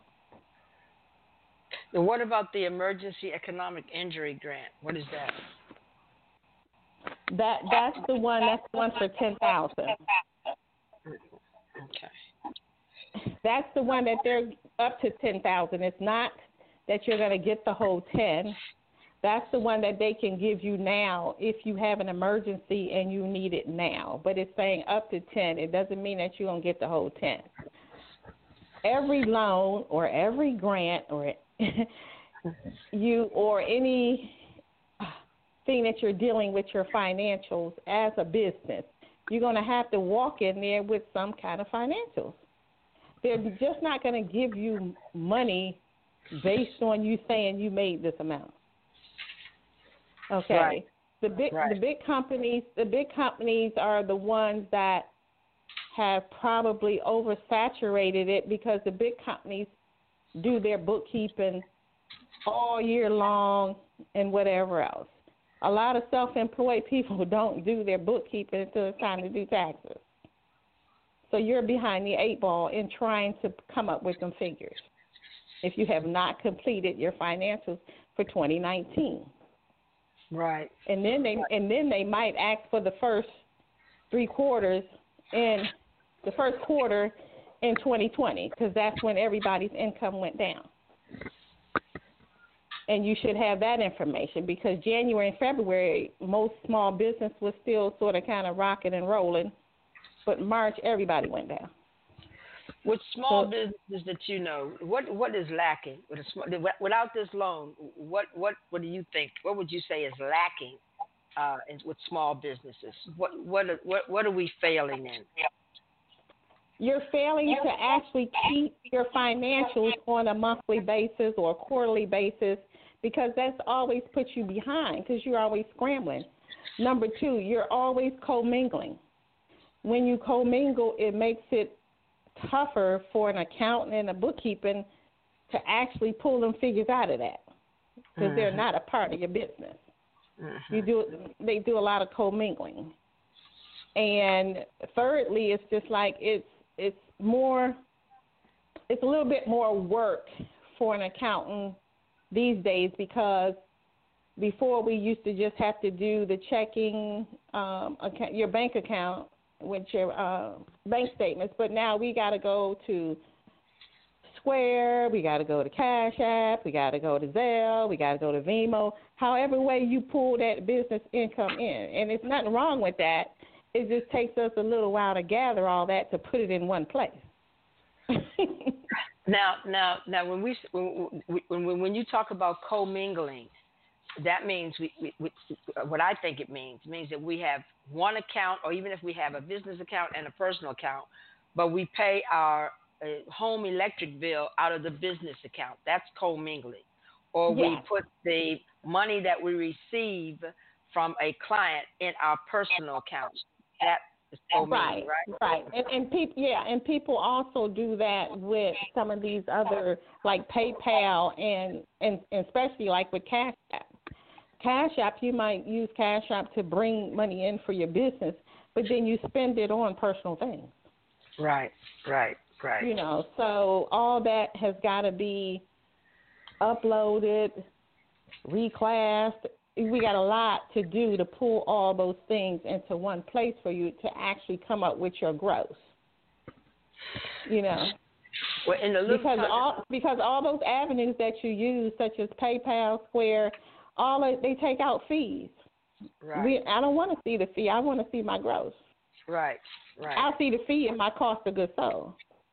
And what about the Emergency Economic Injury Grant? What is that? That that's the one. That's the one for ten thousand. Okay. That's the one that they're up to ten thousand. It's not that you're going to get the whole ten. That's the one that they can give you now if you have an emergency and you need it now. But it's saying up to ten. It doesn't mean that you're going to get the whole ten. Every loan or every grant or you or any thing that you're dealing with your financials as a business, you're going to have to walk in there with some kind of financials. They're just not going to give you money based on you saying you made this amount. Okay. Right. The big right. the big companies the big companies are the ones that have probably oversaturated it because the big companies do their bookkeeping all year long and whatever else. A lot of self-employed people don't do their bookkeeping until it's time to do taxes. So you're behind the eight ball in trying to come up with some figures if you have not completed your financials for twenty nineteen. Right. And then they and then they might ask for the first three quarters in the first quarter in twenty twenty because that's when everybody's income went down. And you should have that information because January and February, most small business was still sort of kind of rocking and rolling, but March everybody went down. With small so, businesses that you know, what what is lacking with a small, without this loan? What what what do you think? What would you say is lacking uh, in, with small businesses? What what what what are we failing in? You're failing to actually keep your financials on a monthly basis or a quarterly basis because that's always puts you behind because you're always scrambling. Number two, you're always commingling. When you commingle, it makes it tougher for an accountant and a bookkeeping to actually pull them figures out of that because mm-hmm. they're not a part of your business. Mm-hmm. You do they do a lot of commingling, and thirdly, it's just like it's it's more it's a little bit more work for an accountant these days because before we used to just have to do the checking um, account, your bank account with your uh, bank statements, but now we got to go to Square, we got to go to Cash App, we got to go to Zelle, we got to go to Venmo, however way you pull that business income in. And there's nothing wrong with that. It just takes us a little while to gather all that to put it in one place. now, now, now, when we when, when when you talk about commingling, that means we, we, we, what I think it means means that we have one account, or even if we have a business account and a personal account, but we pay our uh, home electric bill out of the business account. That's commingling. Or yeah. we put the money that we receive from a client in our personal account. That is commingling, right? Right, right. And, and people, yeah, and people also do that with some of these other, like PayPal and, and, and especially like with Cash App. Cash App, you might use Cash App to bring money in for your business, but then you spend it on personal things. Right, right, right. You know, so all that has got to be uploaded, reclassed. We got a lot to do to pull all those things into one place for you to actually come up with your gross. You know. Well, in the because time- all because all those avenues that you use, such as PayPal, Square, all of, they take out fees. Right. We, I don't want to see the fee. I want to see my gross. Right. Right. I'll see the fee and my cost of goods sold.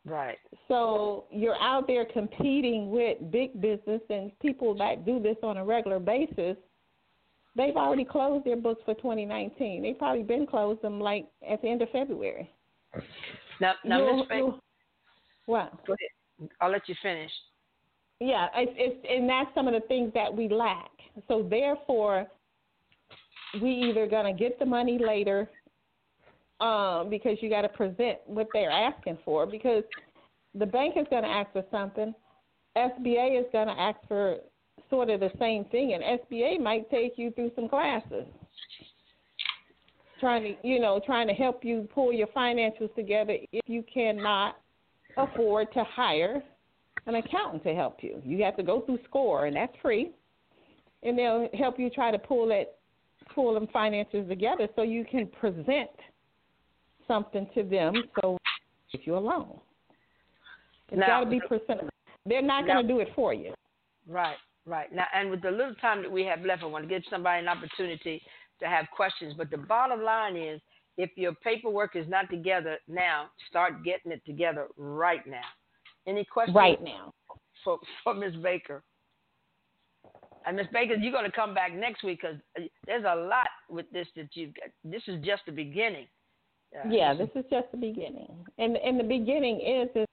Right. So you're out there competing with big business and people that do this on a regular basis. They've already closed their books for twenty nineteen. They've probably been closed them like at the end of February. Now, now Miz Baker. What? Go ahead. I'll let you finish. Yeah, it's, it's and that's some of the things that we lack. So therefore, we either gonna get the money later, um, because you got to present what they're asking for. Because the bank is gonna ask for something, S B A is gonna ask for sort of the same thing, and S B A might take you through some classes, trying to you know trying to help you pull your financials together if you cannot afford to hire an accountant to help you. You have to go through SCORE, and that's free, and they'll help you try to pull it, pull them finances together so you can present something to them. So if you a loan, it's got to be presented. They're not going to do it for you. Right, right. Now, and with the little time that we have left, I want to give somebody an opportunity to have questions. But the bottom line is, if your paperwork is not together now, start getting it together right now. Any questions? Right now. For, for Miz Baker. And Miz Baker, you're going to come back next week because there's a lot with this that you've got. This is just the beginning. Uh, yeah, this is just the beginning. And and the beginning is, is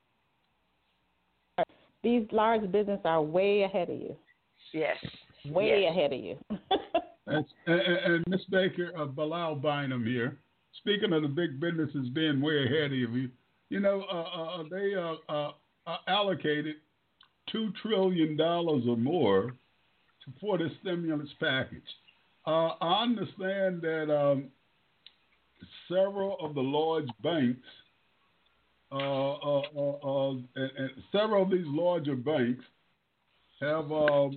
these large businesses are way ahead of you. Yes. Way yes. ahead of you. That's, and and Miz Baker, uh, Bilal Bynum here. Speaking of the big businesses being way ahead of you, you know, uh, uh, they uh, uh, uh, allocated two trillion dollars or more for the stimulus package. Uh, I understand that um, several of the large banks, uh, uh, uh, uh, and, and several of these larger banks have uh,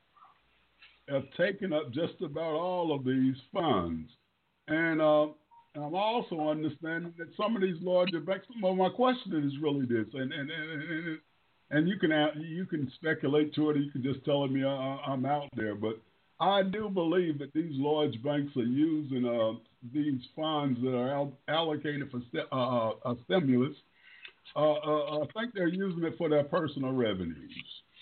have taken up just about all of these funds, and uh, I'm also understanding that some of these larger banks. Well, my question is really this, and and and, and, and you can you can speculate to it, or you can just tell me I, I'm out there, but I do believe that these large banks are using uh, these funds that are al- allocated for st- uh, uh, stimulus. Uh, uh, I think they're using it for their personal revenues.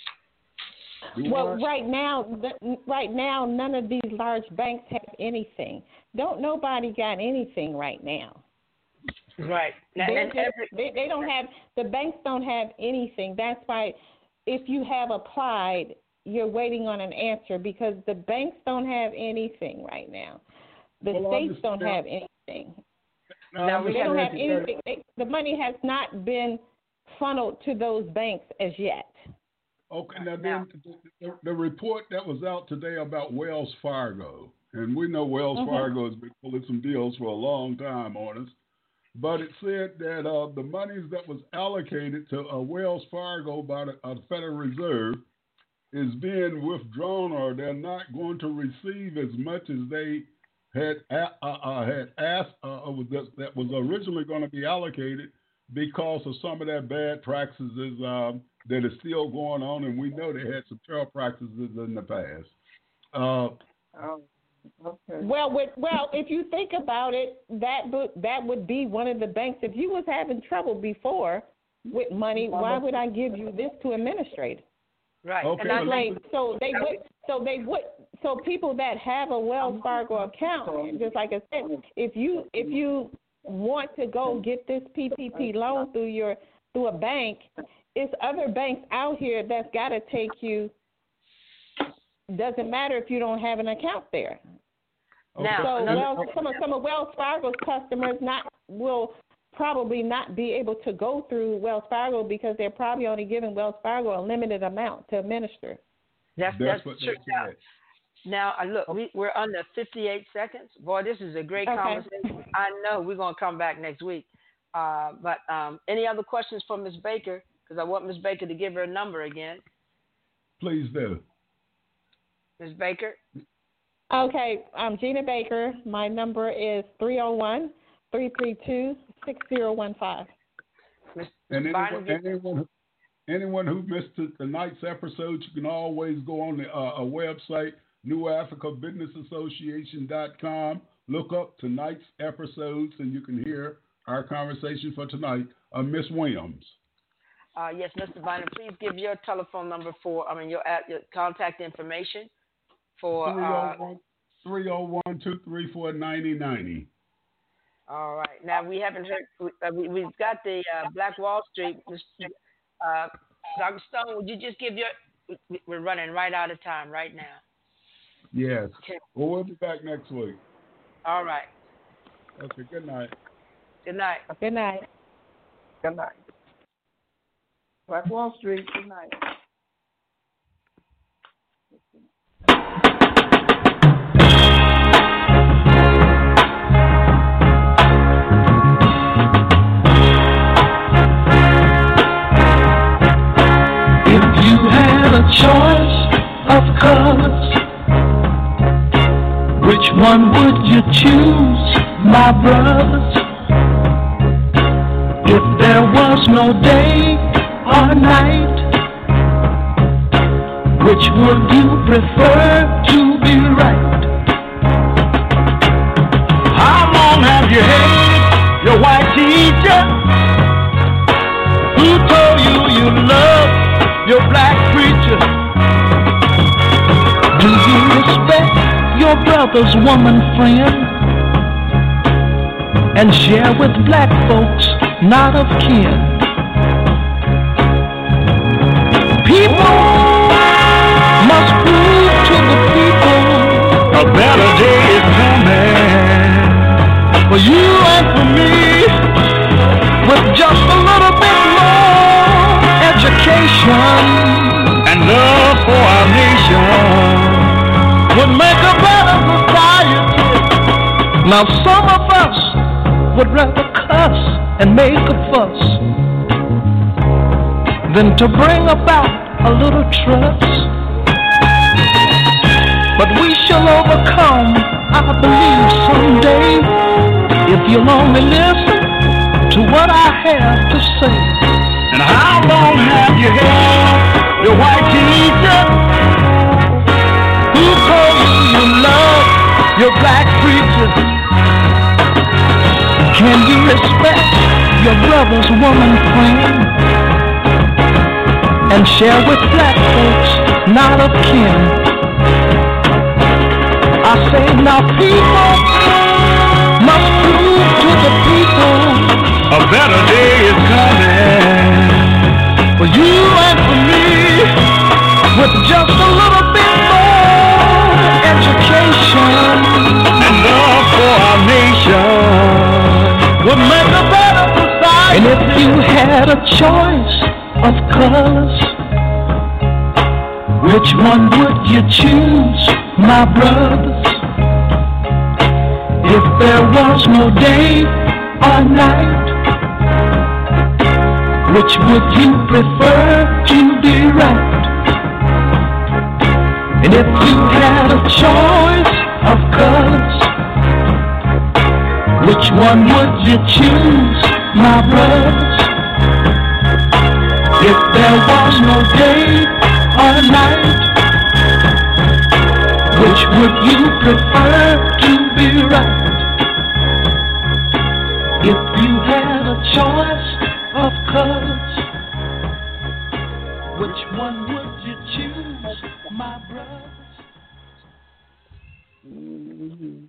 Do Well, I? right now, right now, none of these large banks have anything. Don't nobody got anything right now. Right. Now, They, and just, every, they, they don't have, the banks don't have anything. That's why if you have applied, you're waiting on an answer because the banks don't have anything right now. The Well, states don't understand. have anything. now we They have don't have anything. They, the money has not been funneled to those banks as yet. Okay, now, Now- then the, the report that was out today about Wells Fargo, and we know Wells Mhm. Fargo has been pulling some deals for a long time on us, but it said that uh, the monies that was allocated to uh, Wells Fargo by the uh, Federal Reserve is being withdrawn, or they're not going to receive as much as they had uh, uh, had asked uh, that, that was originally going to be allocated because of some of their bad practices um, that is still going on, and we know they had some terrible practices in the past. Uh, Oh, okay. Well, with, well, if you think about it, that would that would be one of the banks. If you was having trouble before with money, why would I give you this to administrate? right. Okay. And I Well, think, Like so they would so they would so people that have a Wells Fargo account, just like I said, if you if you want to go get this P P P loan through your through a bank, it's other banks out here that's got to take you. Doesn't matter if you don't have an account there. now, So another, Wells, some of some of Wells Fargo's customers not will probably not be able to go through Wells Fargo because they're probably only giving Wells Fargo a limited amount to administer. that's, that's that's what they true. Now, said. now uh, look, we, we're under fifty-eight seconds. Boy, this is a great Okay. conversation. I know we're going to come back next week. Uh, but um, any other questions for Miz Baker? Because I want Miz Baker to give her number again. Please do. Miz Baker? Okay, I'm Gina Baker. My number is three oh one, three three two, six oh one five. Miz And Bynum, anyone, give- anyone, who- anyone who missed the, tonight's episode, you can always go on the uh, a website, New Africa Business Association dot com. Look up tonight's episodes, and you can hear our conversation for tonight. Uh, Miss Williams. Uh, yes, Mister Bynum, please give your telephone number for, I mean, your, your contact information for. Uh, three oh one, two three four, nine oh nine oh. All right. Now, we haven't heard, we, we've got the uh, Black Wall Street. Uh, Doctor Stone, would you just give your, we're running right out of time right now. Yes. Okay. Well, we'll be back next week. All right. Okay, good night. Good night. Good night. Good night. Black Wall Street, good night. If you had a choice of colors, which one would you choose, my brothers? If there was no day or night, which would you prefer to be right? How long have you hated your white teacher who told you you love your black preacher? Do you respect your brother's woman friend and share with black folks not of kin? People must prove to the people a better day is coming for you and for me, with just a little bit more education and love for our nation would make a better society. Now some of us would rather cuss and make a fuss than to bring about a little trust. But we shall overcome, I believe, someday, if you'll only listen to what I have to say. And how long have you had your white teacher who told you you love your black preacher? Can you respect your brother's woman friend and share with black folks not of kin? I say now people must prove to the people a better day is coming for you and for me, with just a little bit more education and love for our nation would make a better society. And if you had a choice of colors, which one would you choose, my brothers? If there was no day or night, which would you prefer to be right? And if you had a choice of colors, which one would you choose, my brothers? If there was no day or night, which would you prefer to be right? If you had a choice of colors, which one would you choose, my brothers? Mm-hmm.